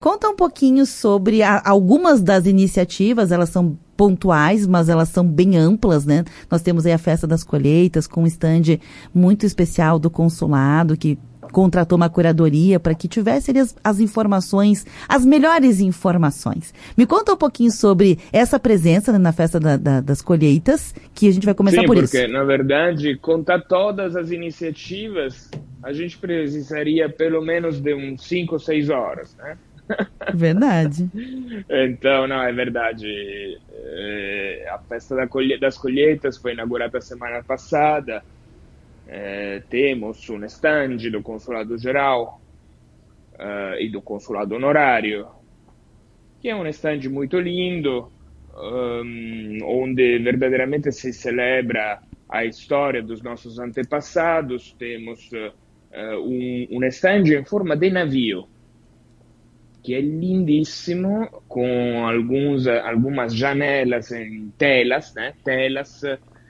Conta um pouquinho sobre algumas das iniciativas, elas são pontuais, mas elas são bem amplas, né? Nós temos aí a Festa das Colheitas, com um stand muito especial do consulado, que contratou uma curadoria para que tivesse as informações, as melhores informações. Me conta um pouquinho sobre essa presença, né, na Festa das Colheitas, que a gente vai começar por isso. Sim, porque, na verdade, contar todas as iniciativas, a gente precisaria pelo menos de uns 5 ou 6 horas, né? Verdade. Então, não, é verdade. A Festa das Colheitas foi inaugurada semana passada. Temos um stand do Consulado Geral e do Consulado Honorário, que é um stand muito lindo, onde verdadeiramente se celebra a história dos nossos antepassados. Temos um stand em forma de navio, que é lindíssimo, com algumas janelas em telas, né? Telas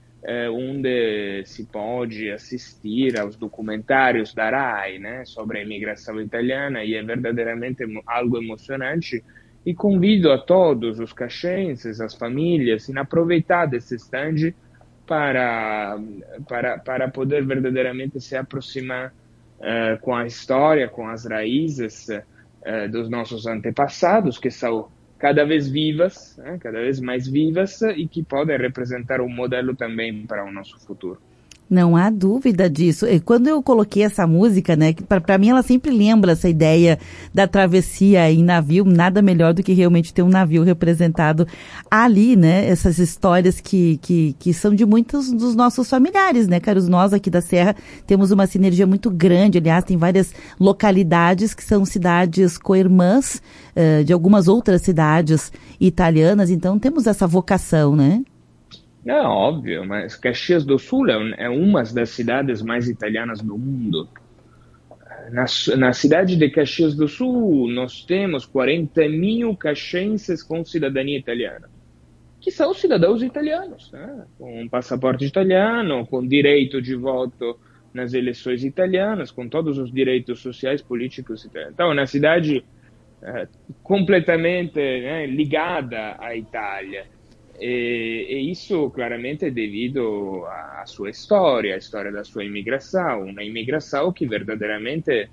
onde se pode assistir aos documentários da RAI, né? Sobre a imigração italiana, e é verdadeiramente algo emocionante. E convido a todos os caxienses, as famílias, a aproveitar desse stand para poder verdadeiramente se aproximar com a história, com as raízes dos nossos antepassados, que são cada vez vivas, cada vez mais vivas, e que podem representar um modelo também para o nosso futuro. Não há dúvida disso. E quando eu coloquei essa música, né, para mim ela sempre lembra essa ideia da travessia em navio, nada melhor do que realmente ter um navio representado ali, né, essas histórias que são de muitos dos nossos familiares, né, caros, nós aqui da Serra temos uma sinergia muito grande, aliás, tem várias localidades que são cidades co-irmãs de algumas outras cidades italianas, então temos essa vocação, né? É óbvio, mas Caxias do Sul é uma das cidades mais italianas do mundo. Na cidade de Caxias do Sul, nós temos 40 mil caxienses com cidadania italiana, que são cidadãos italianos, né? Com um passaporte italiano, com direito de voto nas eleições italianas, com todos os direitos sociais, políticos italianos. Então, é uma cidade completamente, né, ligada à Itália. E isso claramente é devido à sua história, à história da sua imigração, uma imigração que verdadeiramente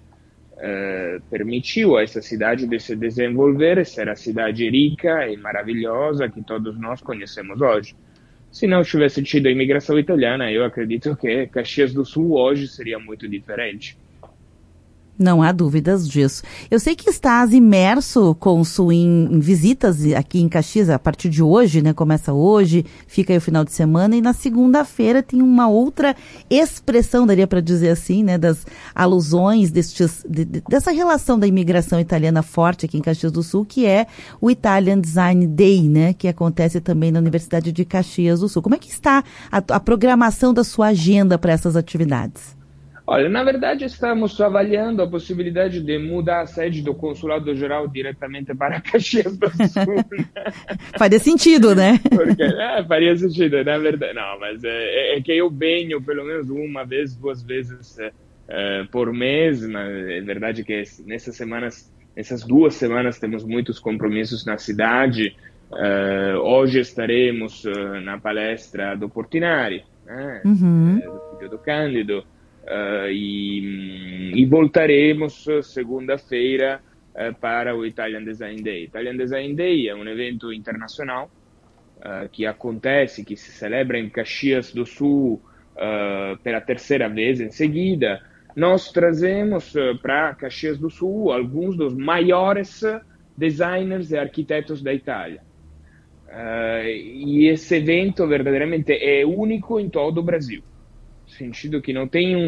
permitiu a essa cidade de se desenvolver e ser a cidade rica e maravilhosa que todos nós conhecemos hoje. Se não tivesse tido a imigração italiana, eu acredito que Caxias do Sul hoje seria muito diferente. Não há dúvidas disso. Eu sei que estás imerso, Cônsul, em visitas aqui em Caxias, a partir de hoje, né? Começa hoje, fica aí o final de semana, e na segunda-feira tem uma outra expressão, daria para dizer assim, né? Das alusões dessa relação da imigração italiana forte aqui em Caxias do Sul, que é o Italian Design Day, né? Que acontece também na Universidade de Caxias do Sul. Como é que está a programação da sua agenda para essas atividades? Olha, na verdade, estamos avaliando a possibilidade de mudar a sede do Consulado Geral diretamente para Caxias do Sul. Faria sentido, né? Porque, faria sentido, na verdade. Não, mas é que eu venho pelo menos uma vez, 2 vezes por mês. Mas é verdade que nessas 2 semanas temos muitos compromissos na cidade. Hoje estaremos na palestra do Portinari, né? Do filho do Cândido. E voltaremos segunda-feira para o Italian Design Day. Italian Design Day é um evento internacional que acontece, que se celebra em Caxias do Sul pela 3ª vez em seguida. Nós trazemos para Caxias do Sul alguns dos maiores designers e arquitetos da Itália. E esse evento verdadeiramente é único em todo o Brasil. No sentido que não tem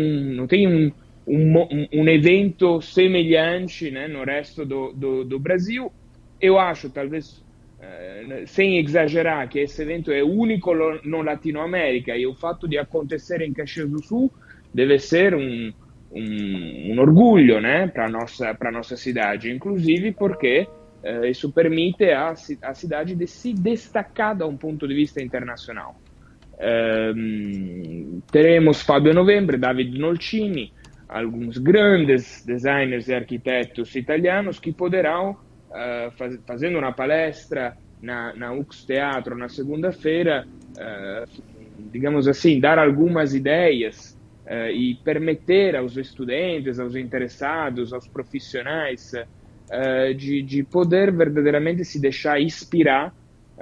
um evento semelhante, né, no resto do Brasil. Eu acho, talvez, sem exagerar, que esse evento é único no Latinoamérica, e o fato de acontecer em Caxias do Sul deve ser um orgulho, né, para a nossa cidade, inclusive porque isso permite à cidade de se destacar de um ponto de vista internacional. Teremos Fábio Novembre, David Nolcini, alguns grandes designers e arquitetos italianos que poderão fazendo uma palestra na UX Teatro na segunda-feira, digamos assim, dar algumas ideias e permitir aos estudantes, aos interessados, aos profissionais de poder verdadeiramente se deixar inspirar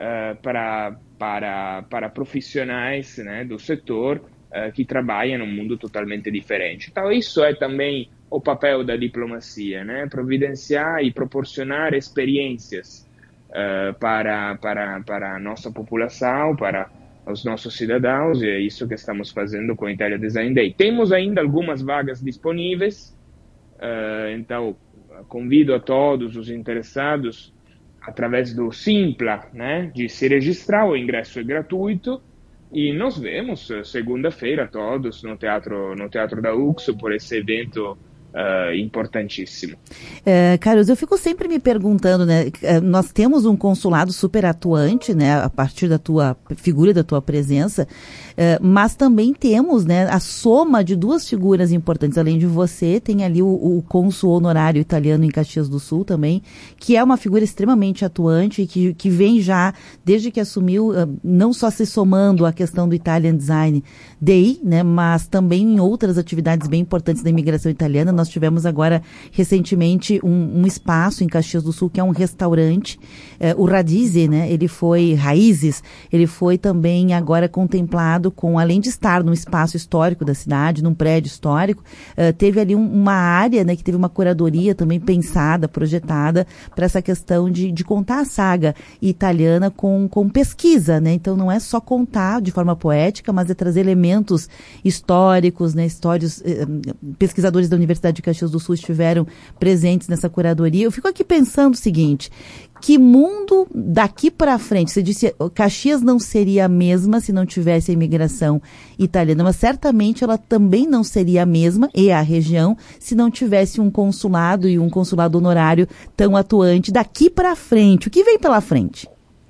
para profissionais, né, do setor que trabalham num mundo totalmente diferente. Então, isso é também o papel da diplomacia, né? Providenciar e proporcionar experiências para a nossa população, para os nossos cidadãos, e é isso que estamos fazendo com a Italia Design Day. Temos ainda algumas vagas disponíveis, então convido a todos os interessados, através do Simpla, né, de se registrar. O ingresso é gratuito e nos vemos segunda-feira todos no Teatro da UX por esse evento importantíssimo. Carlos, eu fico sempre me perguntando, né? Nós temos um consulado super atuante, né? A partir da tua figura, da tua presença, mas também temos, né? A soma de duas figuras importantes, além de você, tem ali o cônsul honorário italiano em Caxias do Sul também, que é uma figura extremamente atuante e que vem já, desde que assumiu, não só se somando à questão do Italian Design Day, né? Mas também em outras atividades bem importantes da imigração italiana. Nós tivemos agora, recentemente, um espaço em Caxias do Sul, que é um restaurante, o Radize, né? Raízes, ele foi também agora contemplado com, além de estar num espaço histórico da cidade, num prédio histórico, teve ali uma área, né, que teve uma curadoria também pensada, projetada, para essa questão de contar a saga italiana com pesquisa, né? Então não é só contar de forma poética, mas é trazer elementos históricos, né? Pesquisadores da Universidade de Caxias do Sul estiveram presentes nessa curadoria. Eu fico aqui pensando o seguinte: que mundo daqui para frente? Você disse Caxias não seria a mesma se não tivesse a imigração italiana, mas certamente ela também não seria a mesma, e a região, se não tivesse um consulado e um consulado honorário tão atuante daqui para frente. O que vem pela frente?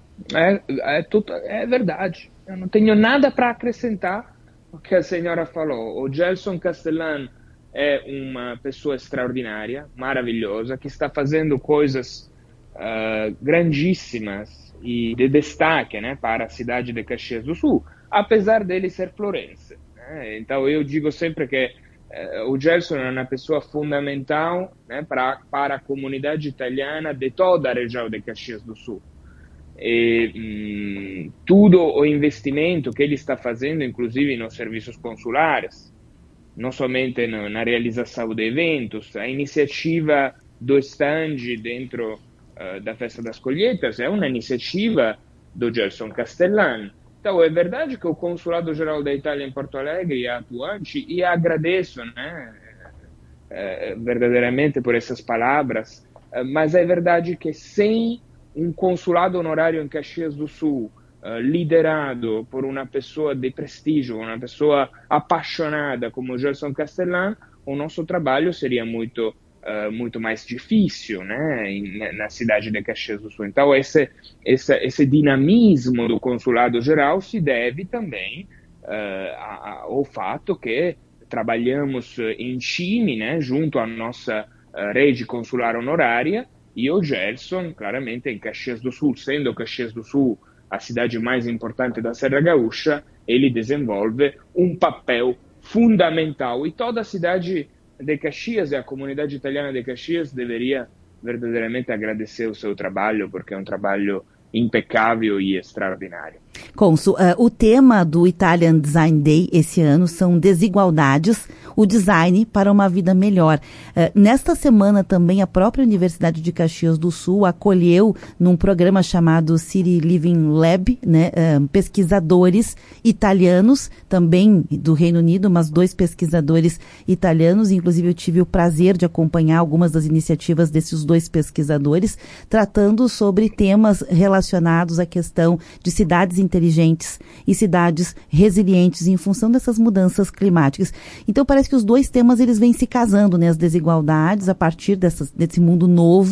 É verdade. Eu não tenho nada para acrescentar o que a senhora falou. O Gelson Castellan é uma pessoa extraordinária, maravilhosa, que está fazendo coisas grandíssimas e de destaque, né, para a cidade de Caxias do Sul, apesar dele ser florense, né? Então eu digo sempre que o Gelson é uma pessoa fundamental, né, para a comunidade italiana de toda a região de Caxias do Sul. E tudo o investimento que ele está fazendo, inclusive nos serviços consulares, não somente na realização de eventos, a iniciativa do stand dentro da Festa das Colheitas é uma iniciativa do Gelson Castellan. Então é verdade que o Consulado Geral da Itália em Porto Alegre é atuante, e agradeço, né, verdadeiramente por essas palavras, mas é verdade que sem um consulado honorário em Caxias do Sul, liderado por uma pessoa de prestígio, uma pessoa apaixonada como o Gelson Castellan, o nosso trabalho seria muito mais difícil, né, na cidade de Caxias do Sul. Então, esse dinamismo do consulado geral se deve também ao fato que trabalhamos em time, né, junto à nossa rede consular honorária, e o Gelson, claramente, em Caxias do Sul, sendo Caxias do Sul a cidade mais importante da Serra Gaúcha, ele desenvolve um papel fundamental, e toda a cidade de Caxias e a comunidade italiana de Caxias deveria verdadeiramente agradecer o seu trabalho, porque é um trabalho impecável e extraordinário. Cônsul, o tema do Italian Design Day esse ano são desigualdades, o design para uma vida melhor. Nesta semana também a própria Universidade de Caxias do Sul acolheu num programa chamado City Living Lab, né, pesquisadores italianos, também do Reino Unido, mas 2 pesquisadores italianos. Inclusive eu tive o prazer de acompanhar algumas das iniciativas desses 2 pesquisadores, tratando sobre temas relacionados à questão de cidades inteligentes e cidades resilientes em função dessas mudanças climáticas. Então parece que os 2 temas eles vêm se casando, né? As desigualdades a partir desse mundo novo,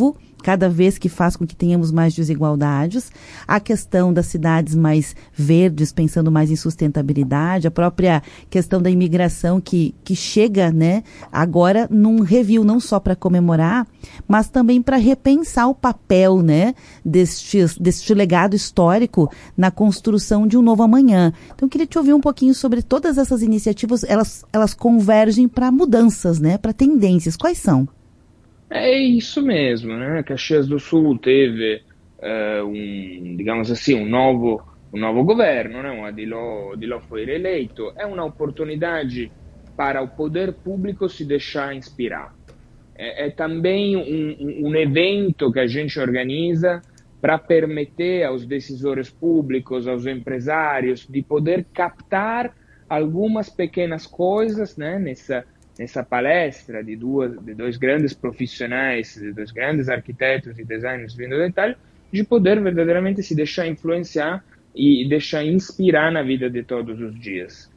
cada vez que faz com que tenhamos mais desigualdades, a questão das cidades mais verdes, pensando mais em sustentabilidade, a própria questão da imigração que chega, né, agora num review, não só para comemorar, mas também para repensar o papel, né, deste legado histórico na construção de um novo amanhã. Então, eu queria te ouvir um pouquinho sobre todas essas iniciativas, elas convergem para mudanças, né, para tendências. Quais são? É isso mesmo, né? Caxias do Sul teve, digamos assim, um novo governo, né? O Adiló foi reeleito. É uma oportunidade para o poder público se deixar inspirar. É também um evento que a gente organiza para permitir aos decisores públicos, aos empresários, de poder captar algumas pequenas coisas, né, nessa palestra de dois grandes profissionais, de dois grandes arquitetos e designers vindo da Itália, de poder verdadeiramente se deixar influenciar e deixar inspirar na vida de todos os dias.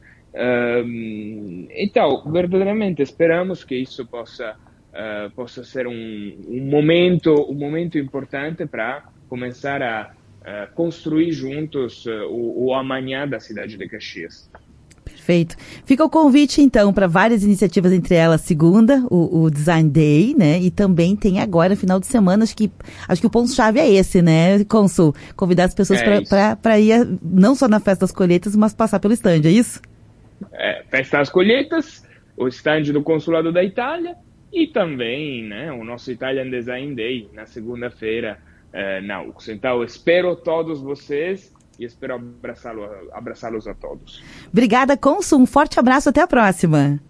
Então, verdadeiramente esperamos que isso possa ser um momento importante para começar a construir juntos o amanhã da cidade de Caxias. Perfeito. Fica o convite, então, para várias iniciativas, entre elas, segunda, o Design Day, né? E também tem agora, final de semana, acho que o ponto-chave é esse, né, Consul? Convidar as pessoas para ir, não só na Festa das Colheitas, mas passar pelo stand, é isso? Festa das Colheitas, o stand do Consulado da Itália e também, né, o nosso Italian Design Day, na segunda-feira, na UX. Então, espero todos vocês e espero abraçá-los a todos. Obrigada, Consul. Um forte abraço. Até a próxima.